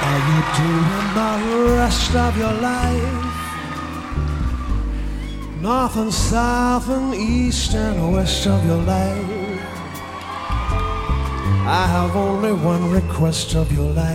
are you doing the rest of your life? North and south and east and west of your life. I have only one request of your life.